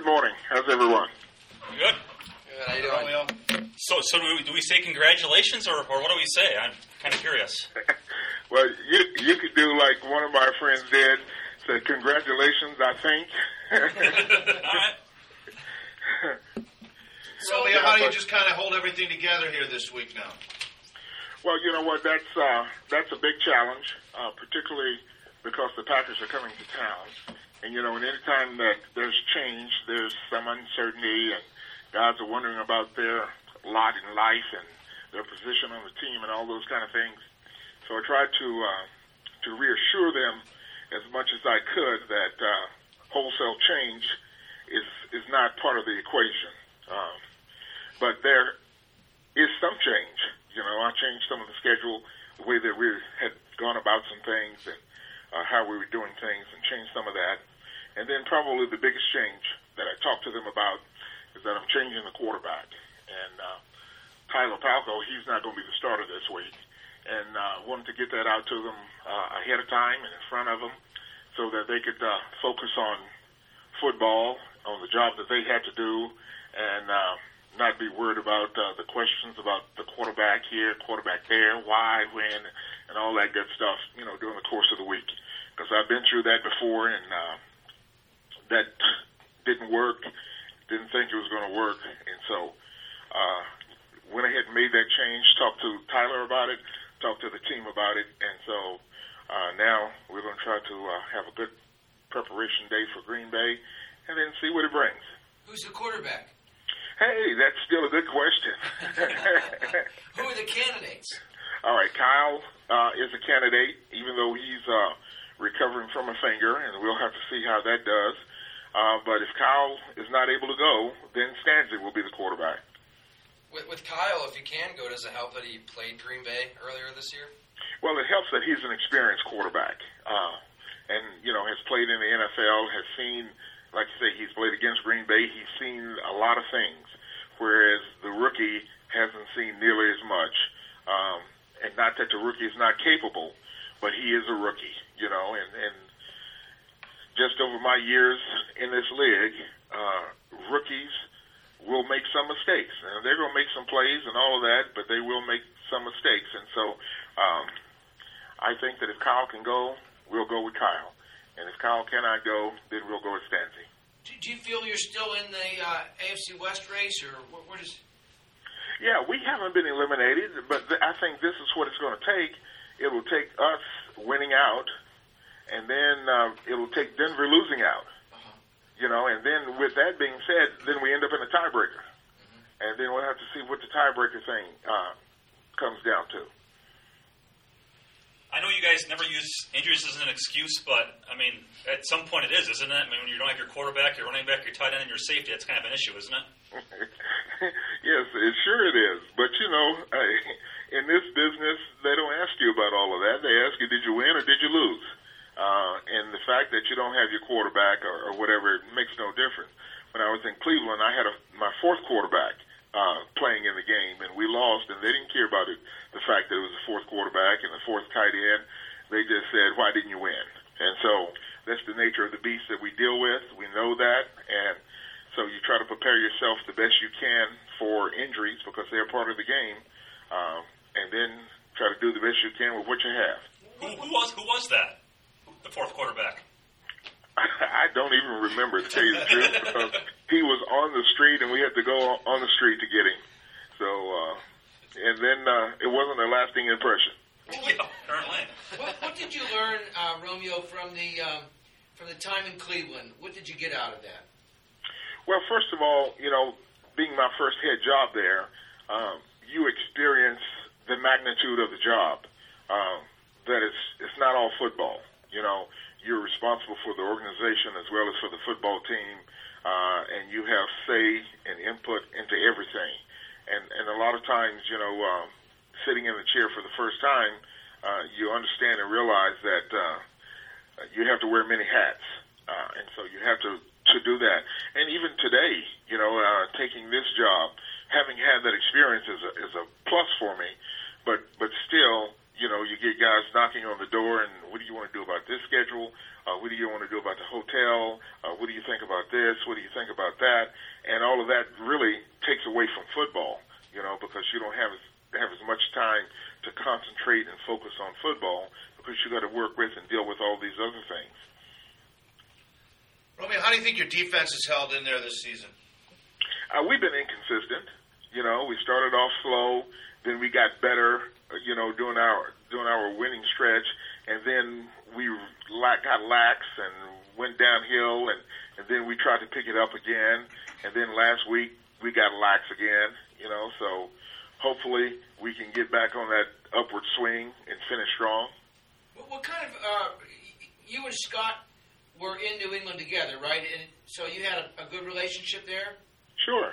morning. How's everyone? Good. How you doing? So do we say congratulations, or what do we say? I'm kind of curious. Well, you could do like one of my friends did, said congratulations, I think. All right. So, Leo, how do you just kind of hold everything together here this week now? Well, you know what, that's a big challenge, particularly because the Packers are coming to town. And, you know, and any time that there's change, there's some uncertainty, and guys are wondering about their lot in life and their position on the team and all those kind of things. So I tried to reassure them as much as I could that wholesale change is not part of the equation. But there is some change. You know, I changed some of the schedule, the way that we had gone about some things and how we were doing things, and changed some of that. And then probably the biggest change that I talked to them about is that I'm changing the quarterback. And Tyler Palko, he's not going to be the starter this week. And wanted to get that out to them ahead of time and in front of them so that they could focus on football, on the job that they had to do, and not be worried about the questions about the quarterback here, quarterback there, why, when, and all that good stuff, you know, during the course of the week. Because I've been through that before, and that didn't work, didn't think it was going to work. And so went ahead and made that change, talked to Tyler about it, talked to the team about it, and so now we're going to try to have a good preparation day for Green Bay and then see what it brings. Who's the quarterback? Hey, that's still a good question. Who are the candidates? All right, Kyle is a candidate, even though he's recovering from a finger, and we'll have to see how that does. But if Kyle is not able to go, then Stanzi will be the quarterback. With Kyle, if he can go, does it help that he played Green Bay earlier this year? Well, it helps that he's an experienced quarterback and, you know, has played in the NFL, has seen, like you say, he's played against Green Bay. He's seen a lot of things, whereas the rookie hasn't seen nearly as much. And not that the rookie is not capable, but he is a rookie, you know, and just over my years in this league, rookies will make some mistakes. And they're going to make some plays and all of that, but they will make some mistakes. And so I think that if Kyle can go, we'll go with Kyle. And if Kyle cannot go, then we'll go with Stanzi. Do you feel you're still in the AFC West race, or what is... Yeah, we haven't been eliminated, but I think this is what it's going to take. It will take us winning out, and then it will take Denver losing out. You know, and then with that being said, then we end up in a tiebreaker. And then we'll have to see what the tiebreaker thing comes down to. I know you guys never use injuries as an excuse, but, I mean, at some point it is, isn't it? I mean, when you don't have your quarterback, your running back, your tight end, and your safety, that's kind of an issue, isn't it? Yes, sure it is. But, you know, in this business, they don't ask you about all of that. They ask you, did you win or did you lose? And the fact that you don't have your quarterback or whatever, it makes no difference. When I was in Cleveland, I had my fourth quarterback playing in the game, and we lost, and they didn't care about it, the fact that it was the fourth quarterback and the fourth tight end. They just said, why didn't you win? And so that's the nature of the beast that we deal with. We know that, and so you try to prepare yourself the best you can for injuries because they're part of the game, and then try to do the best you can with what you have. Who was that? The fourth quarterback? I don't even remember, to tell you the truth, because he was on the street, and we had to go on the street to get him. So, and then it wasn't a lasting impression. Yeah, apparently. What did you learn, Romeo, from the time in Cleveland? What did you get out of that? Well, first of all, you know, being my first head job there, you experience the magnitude of the job. That it's not all football. You know, you're responsible for the organization as well as for the football team, and you have say and input into everything. And a lot of times, you know, sitting in the chair for the first time, you understand and realize that you have to wear many hats, and so you have to do that. And even today, you know, taking this job, having had that experience is a plus for me, but still, you get guys knocking on the door, and what do you want to do about this schedule? What do you want to do about the hotel? What do you think about this? What do you think about that? And all of that really takes away from football, because you don't have as much time to concentrate and focus on football because you got to work with and deal with all these other things. Romeo, how do you think your defense is held in there this season? We've been inconsistent. We started off slow, then we got better, during our winning stretch, and then we got lax and went downhill, and then we tried to pick it up again, and then last week we got lax again, so hopefully we can get back on that upward swing and finish strong. What kind of, you and Scott were in New England together, right? And so you had a good relationship there? Sure.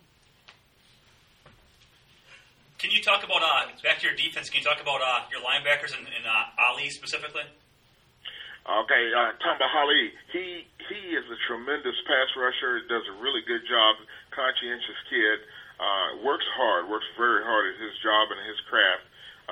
Can you talk about, back to your defense, can you talk about your linebackers and Ali specifically? Okay, Tamba Hali, he is a tremendous pass rusher, does a really good job, conscientious kid, works very hard at his job and his craft.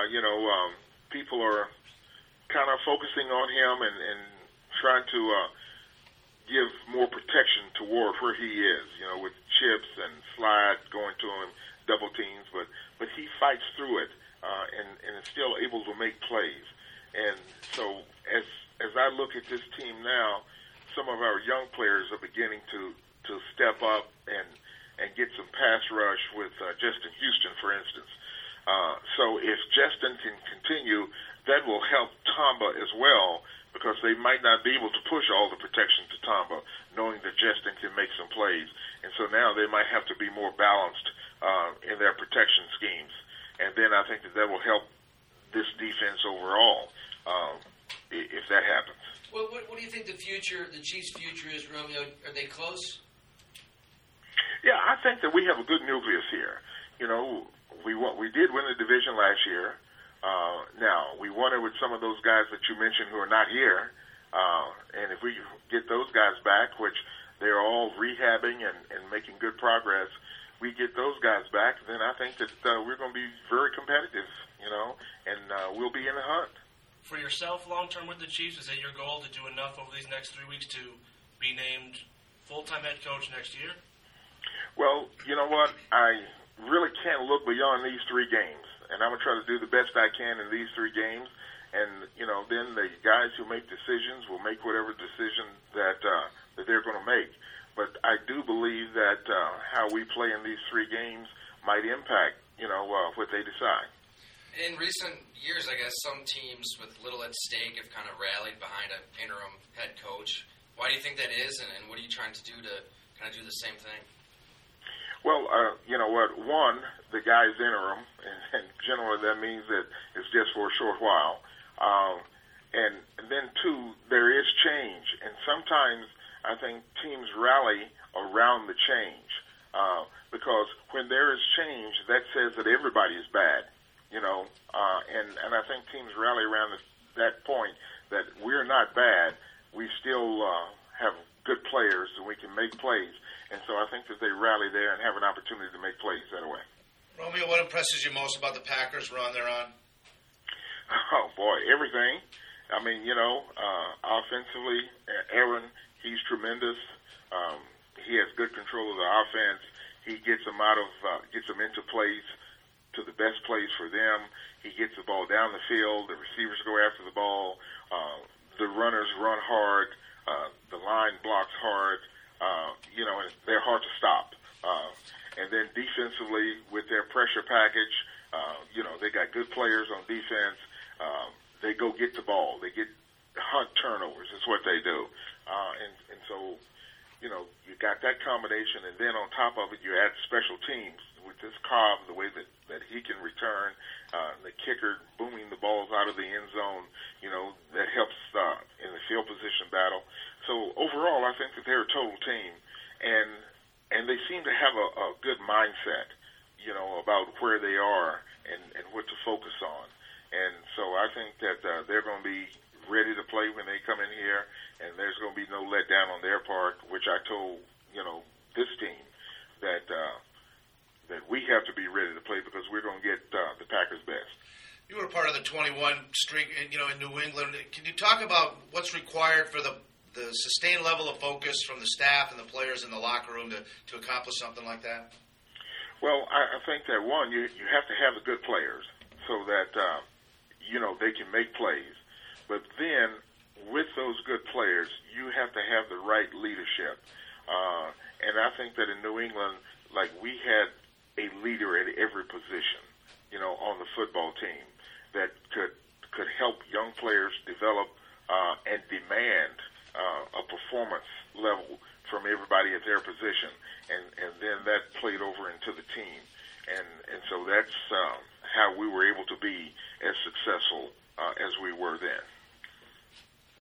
People are kind of focusing on him and trying to give more protection toward where he is, with chips and slides going to him, double teams, but he fights through it and is still able to make plays. And so as I look at this team now, some of our young players are beginning to step up and get some pass rush with Justin Houston, for instance. So if Justin can continue, that will help Tamba as well, because they might not be able to push all the protection to Tamba, knowing that Justin can make some plays. And so now they might have to be more balanced in their protection schemes. And then I think that will help this defense overall if that happens. Well, what do you think the Chiefs' future is, Romeo? Are they close? Yeah, I think that we have a good nucleus here. We did win the division last year. Now, we won it with some of those guys that you mentioned who are not here. And if we get those guys back, which they're all rehabbing and making good progress, we get those guys back, then I think that we're going to be very competitive, and we'll be in the hunt. For yourself, long-term with the Chiefs, is it your goal to do enough over these next 3 weeks to be named full-time head coach next year? Well, you know what? I really can't look beyond these 3 games, and I'm going to try to do the best I can in these 3 games. And, then the guys who make decisions will make whatever decision that they're going to make. But I do believe that how we play in these 3 games might impact, what they decide. In recent years, I guess some teams with little at stake have kind of rallied behind an interim head coach. Why do you think that is, and what are you trying to do to kind of do the same thing? Well, you know what? One, the guy's interim, and generally that means that it's just for a short while. And then, two, there is change. And sometimes I think teams rally around the change because when there is change, that says that everybody is bad, and I think teams rally around that point that we're not bad. We still have good players and we can make plays. And so I think that they rally there and have an opportunity to make plays that way. Romeo, what impresses you most about the Packers run they're on? Oh, boy, everything. I mean, offensively, Aaron, he's tremendous. He has good control of the offense. He gets them gets them into plays, to the best plays for them. He gets the ball down the field. The receivers go after the ball. The runners run hard. The line blocks hard. And they're hard to stop. And then defensively, with their pressure package, they got good players on defense. They go get the ball. They hunt turnovers. It's what they do. And so, you got that combination, and then on top of it, you add special teams with this Cobb, the way that he can return, the kicker booming the balls out of the end zone, that helps in the field position battle. So overall, I think that they're a total team, and they seem to have a good mindset, about where they are and what to focus on. And so I think that they're going to be ready to play when they come in here, and there's going to be no letdown on their part, which I told, this team that we have to be ready to play because we're going to get the Packers' best. You were part of of the 21 streak, in New England. Can you talk about what's required for the sustained level of focus from the staff and the players in the locker room to accomplish something like that? Well, I think that, one, you have to have the good players so that, they can make plays. But then, with those good players, you have to have the right leadership. And I think that in New England, we had a leader at every position, on the football team that could help young players develop and demand a performance level from everybody at their position. And then that played over into the team. And so that's how we were able to be as successful as we were then.